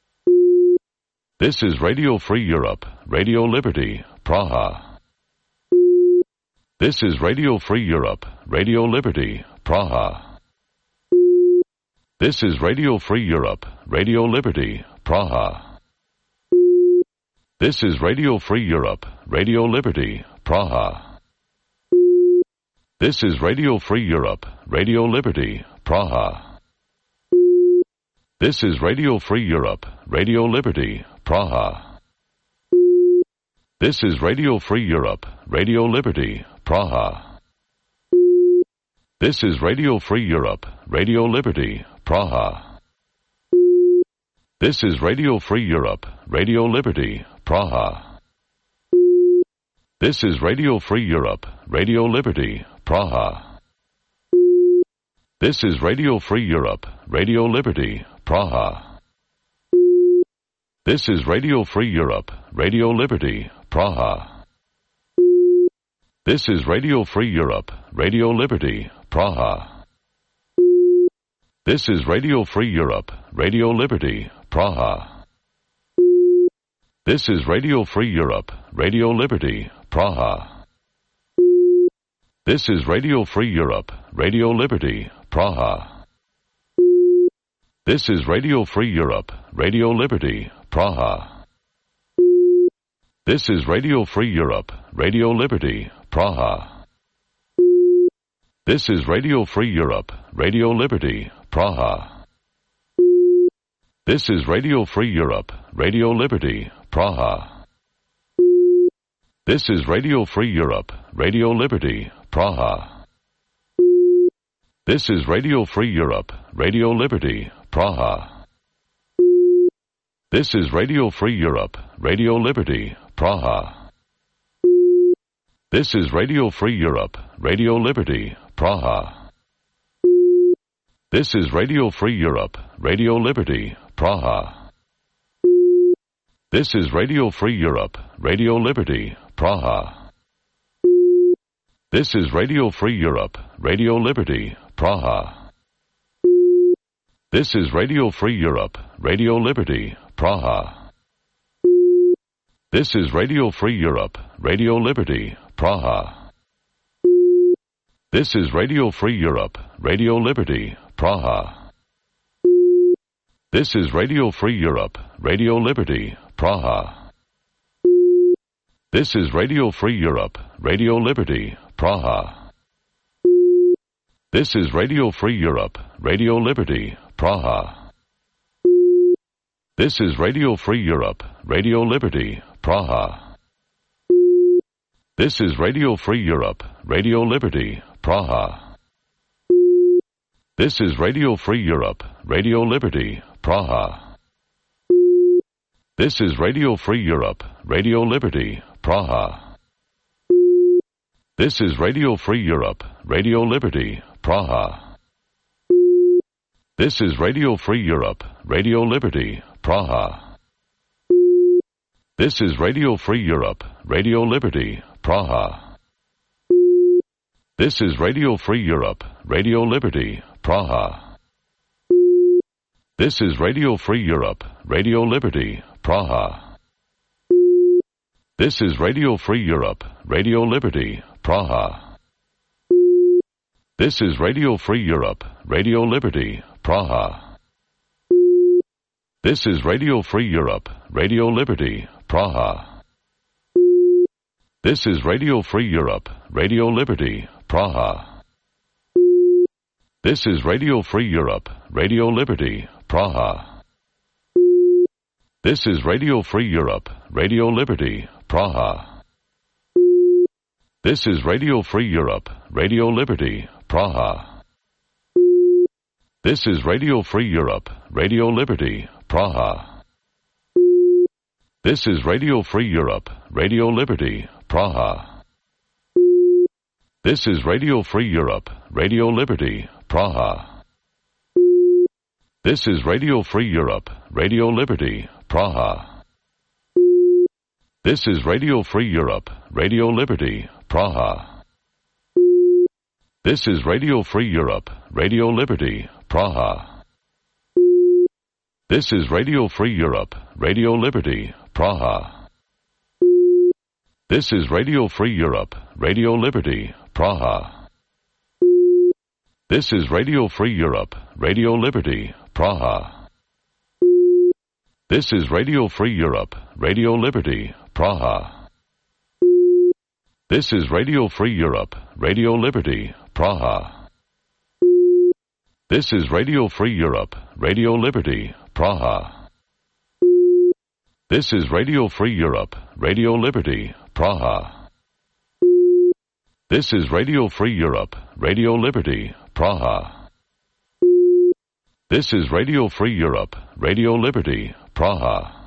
Speaker 1: This is Radio Free Europe, Radio Liberty, Praha. This is Radio Free Europe, Radio Liberty, Praha. This is Radio Free Europe, Radio Liberty, Praha. This is Radio Free Europe, Radio Liberty, Praha. This is Radio Free Europe, Radio Liberty, Praha. This is Radio Free Europe, Radio Liberty, Praha. This is Radio Free Europe, Radio Liberty, Praha. This is Radio Free Europe, Radio Liberty, Praha. This is Radio Free Europe, Radio Liberty, Praha. This is Radio Free Europe, Radio Liberty, Praha. This is Radio Free Europe, Radio Liberty, Praha. This is Radio Free Europe, Radio Liberty, Praha. This is Radio Free Europe, Radio Liberty, Praha. This is Radio Free Europe, Radio Liberty, Praha. This is Radio Free Europe, Radio Liberty, Praha. This is Radio Free Europe, Radio Liberty, Praha. This is Radio Free Europe, Radio Liberty, Praha. This is Radio Free Europe, Radio Liberty, Praha. This is Radio Free Europe, Radio Liberty, Praha. This is Radio Free Europe, Radio Liberty, Praha. This is Radio Free Europe, Radio Liberty, Praha. This is Radio Free Europe, Radio Liberty, Praha. This is Radio Free Europe, Radio Liberty, Praha. This is Radio Free Europe, Radio Liberty, Praha. This is Radio Free Europe, Radio Liberty, Praha. This is Radio Free Europe, Radio Liberty, Praha. This is Radio Free Europe, Radio Liberty, Praha. This is Radio Free Europe, Radio Liberty, Praha. This is Radio Free Europe, Radio Liberty, Praha. This is Radio Free Europe, Radio Liberty, Praha. This is Radio Free Europe, Radio Liberty, Praha. This is Radio Free Europe, Radio Liberty, Praha. This is Radio Free Europe, Radio Liberty, Praha. This is Radio Free Europe, Radio Liberty, Praha. This is Radio Free Europe, Radio Liberty, Praha. This is Radio Free Europe, Radio Liberty, Praha. This is Radio Free Europe, Radio Liberty, Praha. This is Radio Free Europe, Radio Liberty, Praha. This is Radio Free Europe, Radio Liberty, Praha. This is Radio Free Europe, Radio Liberty, Praha. This is Radio Free Europe, Radio Liberty, Praha. This is Radio Free Europe, Radio Liberty, Praha. This is Radio Free Europe, Radio Liberty, Praha. This is Radio Free Europe, Radio Liberty, Praha. This is Radio Free Europe, Radio Liberty, Praha. This is Radio Free Europe, Radio Liberty, Praha. This is Radio Free Europe, Radio Liberty, Praha. This is Radio Free Europe, Radio Liberty, Praha. This is Radio Free Europe, Radio Liberty, Praha. This is Radio Free Europe, Radio Liberty, Praha. This is Radio Free Europe, Radio Liberty, Praha. This is Radio Free Europe, Radio Liberty, Praha. This is Radio Free Europe, Radio Liberty, Praha. This is Radio Free Europe, Radio Liberty, Praha. This is Radio Free Europe, Radio Liberty, Praha. This is Radio Free Europe, Radio Liberty, Praha. This is Radio Free Europe, Radio Liberty, Praha. This is Radio Free Europe, Radio Liberty, Praha. This is Radio Free Europe, Radio Liberty, Praha. This is Radio Free Europe, Radio Liberty, Praha. This is Radio Free Europe, Radio Liberty, Praha. This is Radio Free Europe, Radio Liberty, Praha. This is Radio Free Europe, Radio Liberty, Praha. This is Radio Free Europe, Radio Liberty, Praha.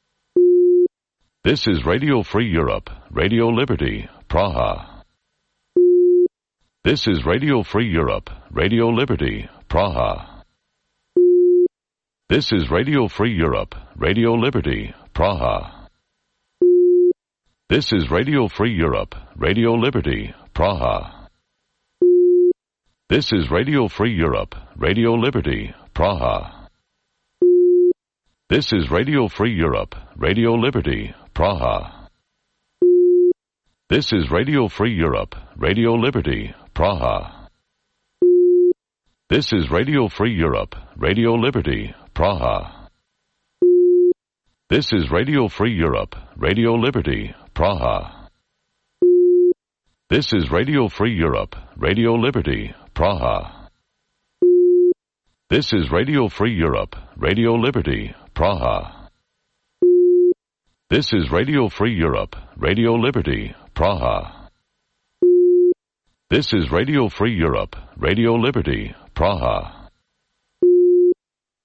Speaker 1: This is Radio Free Europe, Radio Liberty, Praha. This is Radio Free Europe, Radio Liberty, Praha. This is Radio Free Europe, Radio Liberty, Praha. This is Radio Free Europe, Radio Liberty, Praha. This is Radio Free Europe, Radio Liberty, Praha. This is Radio Free Europe, Radio Liberty, Praha. This is Radio Free Europe, Radio Liberty, Praha. This is Radio Free Europe, Radio Liberty, Praha. This is Radio Free Europe, Radio Liberty, Praha. This is Radio Free Europe, Radio Liberty, Praha. This is Radio Free Europe, Radio Liberty, Praha. This is Radio Free Europe, Radio Liberty, Praha. This is Radio Free Europe, Radio Liberty, Praha.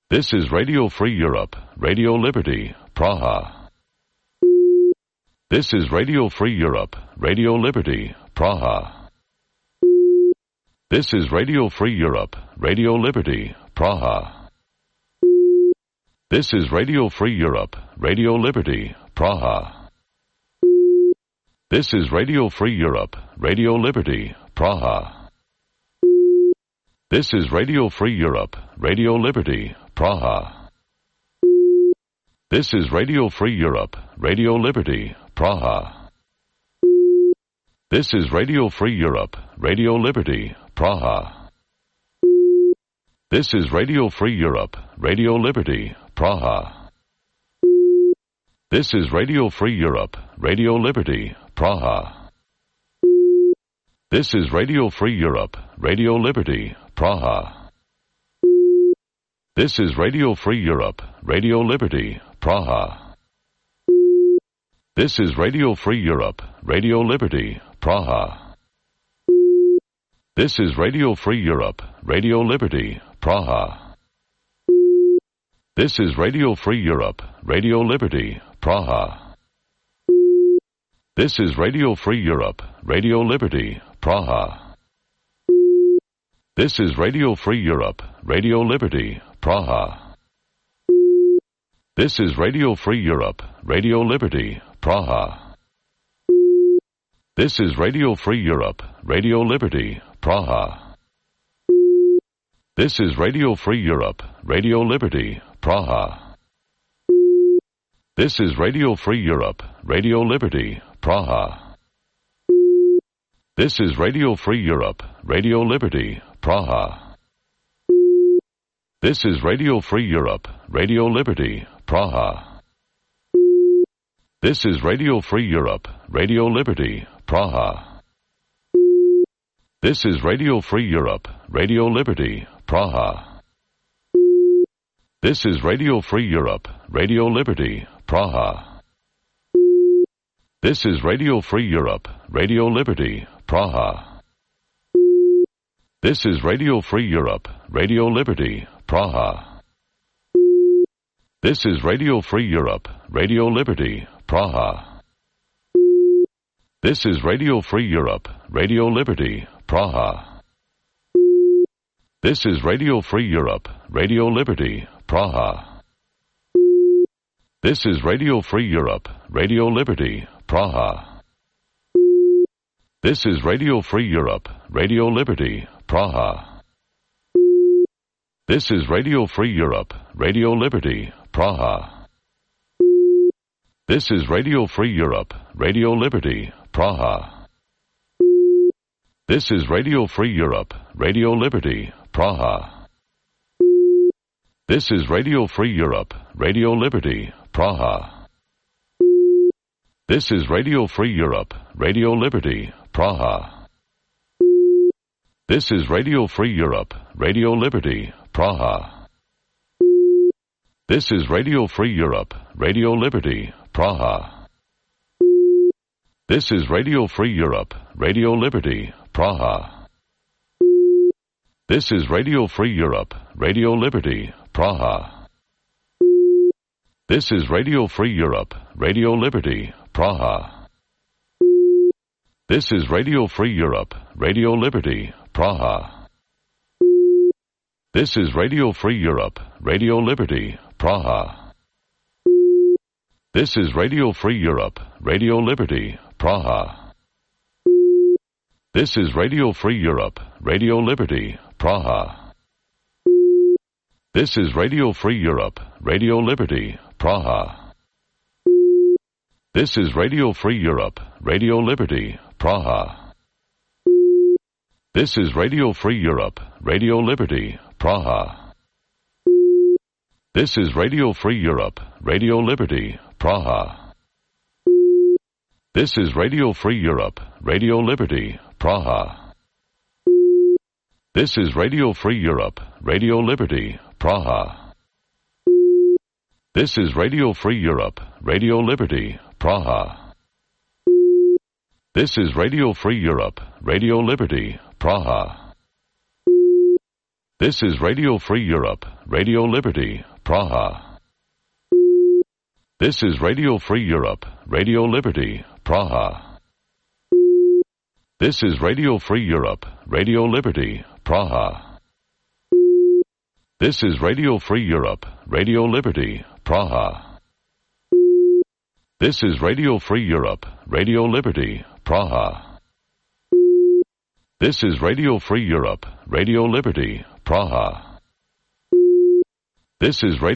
Speaker 1: This is Radio Free Europe, Radio Liberty, Praha. This is Radio Free Europe, Radio Liberty, Praha. This is Radio Free Europe, Radio Liberty, Praha. This is Radio Free Europe, Radio Liberty, Praha. This is Radio Free Europe, Radio Liberty, Praha. This is Radio Free Europe, Radio Liberty, Praha. This is Radio Free Europe, Radio Liberty, Praha. This is Radio Free Europe, Radio Liberty, Praha. This is Radio Free Europe, Radio Liberty, Praha. This is Radio Free Europe, Radio Liberty, Praha. This is Radio Free Europe, Radio Liberty, Praha. This is Radio Free Europe, Radio Liberty, Praha. This is Radio Free Europe, Radio Liberty, Praha. This is Radio Free Europe, Radio Liberty, Praha. This is Radio Free Europe, Radio Liberty, Praha. This is Radio Free Europe, Radio Liberty, Praha. This is Radio Free Europe, Radio Liberty, Praha. This is Radio Free Europe, Radio Liberty, Praha. This is Radio Free Europe, Radio Liberty, Praha. This is Radio Free Europe, Radio Liberty, Praha. This is Radio Free Europe, Radio Liberty, Praha. This is Radio Free Europe, Radio Liberty, Praha. This is Radio Free Europe, Radio Liberty, Praha. This is Radio Free Europe, Radio Liberty, Praha. This is Radio Free Europe, Radio Liberty, Praha. This is Radio Free Europe, Radio Liberty, Praha. This is Radio Free Europe, Radio Liberty, Praha. This is Radio Free Europe, Radio Liberty, Praha. This is Radio Free Europe, Radio Liberty, Praha. This is Radio Free Europe, Radio Liberty, Praha. This is Radio Free Europe, Radio Liberty, Praha. This is Radio Free Europe, Radio Liberty, Praha. This is Radio Free Europe, Radio Liberty, Praha. This is Radio Free Europe, Radio Liberty, Praha. This is Radio Free Europe, Radio Liberty, Praha. This is Radio Free Europe, Radio Liberty, Praha. This is Radio Free Europe, Radio Liberty, Praha. This is Radio Free Europe, Radio Liberty, Praha. This is Radio Free Europe, Radio Liberty, Praha. This is Radio Free Europe, Radio Liberty, Praha. This is Radio Free Europe, Radio Liberty, Praha. This is Radio Free Europe, Radio Liberty, Praha. This is Radio Free Europe, Radio Liberty, Praha. This is Radio Free Europe, Radio Liberty, Praha. This is Radio Free Europe, Radio Liberty, Praha. This is Radio Free Europe, Radio Liberty, Praha. This is Radio Free Europe, Radio Liberty, Praha. This is Radio Free Europe, Radio Liberty, Praha. This is Radio Free Europe, Radio Liberty, Praha. This is Radio Free Europe, Radio Liberty, Praha. This is Radio Free Europe, Radio Liberty, Praha. This is Radio Free Europe, Radio Liberty, Praha. This is Radio Free Europe, Radio Liberty, Praha. This is Radio Free Europe, Radio Liberty, Praha. This is Radio Free Europe, Radio Liberty, Praha. This is Radio Free Europe, Radio Liberty, Praha. This is Radio Free Europe, Radio Liberty, Praha. This is Radio Free Europe, Radio Liberty, Praha. This is Radio Free Europe, Radio Liberty, Praha. This is Radio Free Europe, Radio Liberty, Praha. This is Radio Free Europe, Radio Liberty, Praha. This is Radio